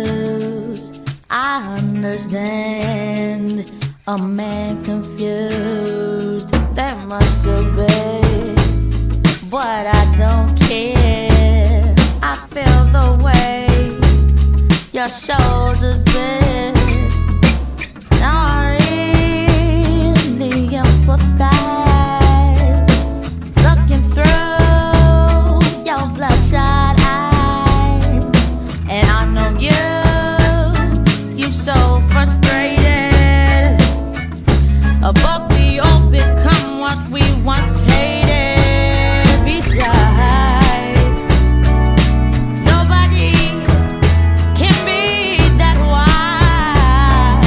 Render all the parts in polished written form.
confused. I understand a man confused. There must have been, but I don't care. I feel the way your shoulders bend. Now I really empathize, looking through your bloodshot eyes, and I know you so frustrated, but we all become what we once hated. Besides, nobody can be that wise.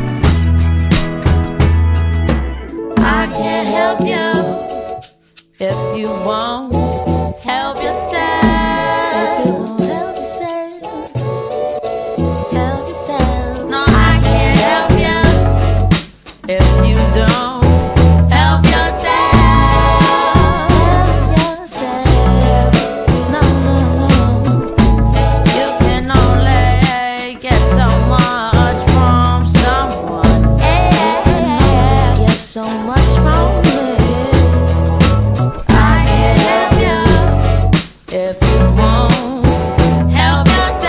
I can't help you if you won't help yourself. If you won't help yourself, help yourself. No, I can't help you if you don't help yourself. Help yourself. No, no, no. You can only get so much from someone. Get so much from me. I can't help you if you won't help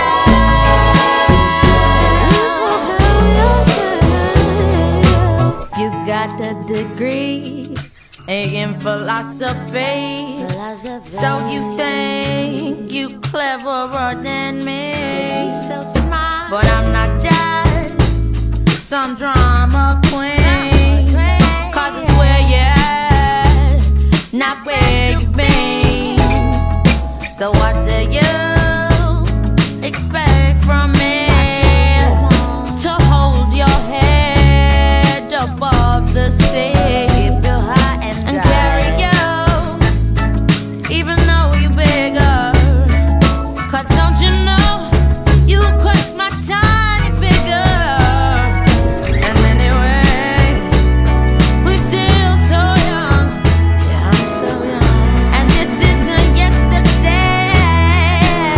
yourself. You got the degree in philosophy, so you think you cleverer than me. So smart, but I'm not just some drama queen. 'Cause it's where you're at, not where you've been. So what do you expect from me? To hold your head above the sea, keep you high and carry you, even though you're bigger. 'Cause don't you know you crush my tiny figure? And anyway, we're still so young. Yeah, I'm so young. And this isn't yesterday.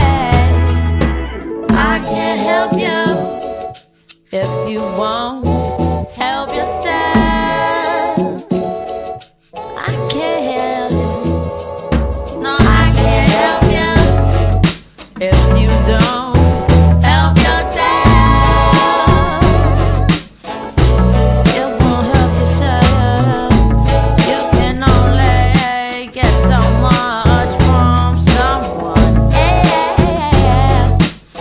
I can't help you if you won't help yourself. I can't help you. No, I can't help you if you don't help yourself. You won't help yourself. You can only get so much from someone else.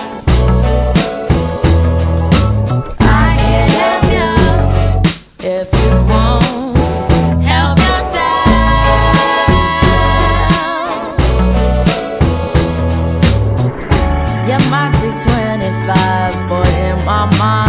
I can't help you if you won't help yourself. You might be 25, but in my mind